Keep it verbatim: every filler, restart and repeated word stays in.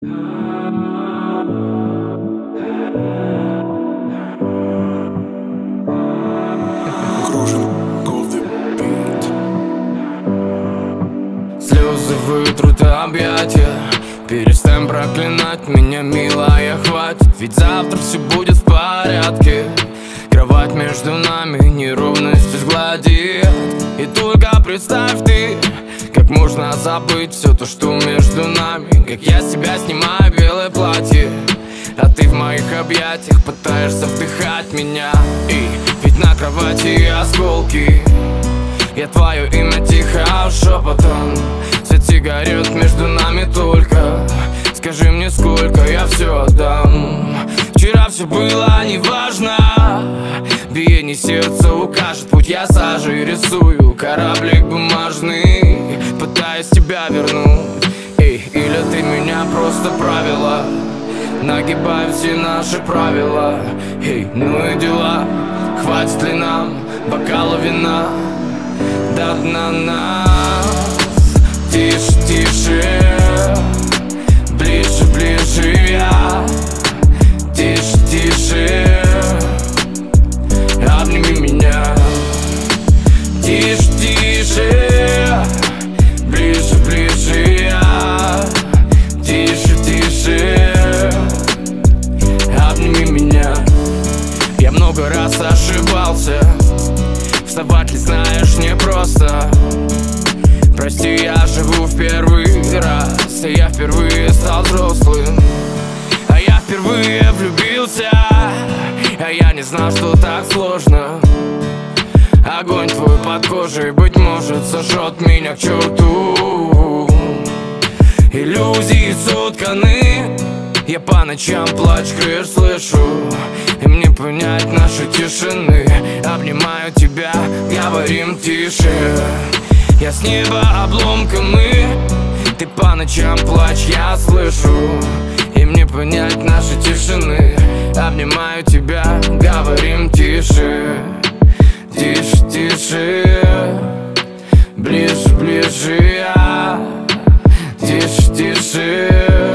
Слезы вытрут объятия. Перестань проклинать меня, милая, хватит. Ведь завтра все будет в порядке. Кровать между нами неровности сгладит. И только представь ты, как можно забыть все то, что между нами. Как я с тебя снимаю белое платье, а ты в моих объятиях пытаешься вдыхать меня. И ведь на кровати осколки. Я твое имя тихо шепотом. Свет сигарет между нами только. Скажи мне, сколько я все отдам. Вчера все было неважно. Биение сердца укажет путь. Я сажей рисую кораблик бумажный, пытаясь тебя вернуть. Эй, или ты меня просто правила, нагибай все наши правила. Эй, ну и дела. Хватит ли нам бокала вина до дна нас? Тише, тише, ближе, ближе я. Тише, тише, обними меня. Тише, тише, ближе, ближе я. Тише, тише, обними меня. Я много раз ошибался, вставать ли знаешь непросто. Прости, я живу в первый раз, и я впервые стал взрослым. А я впервые влюбился, а я не знал, что так сложно. Огонь твой под кожей, быть может, сожжет меня к черту. Иллюзии сотканы, я по ночам плач крыш слышу. И мне понять наши тишины. Обнимаю тебя, говорим тише. Я с неба обломками, ты по ночам плачь, я слышу. И мне понять наши тишины. Обнимаю тебя, говорим тише. Тише, тише, ближе, ближе я. Тише, тише.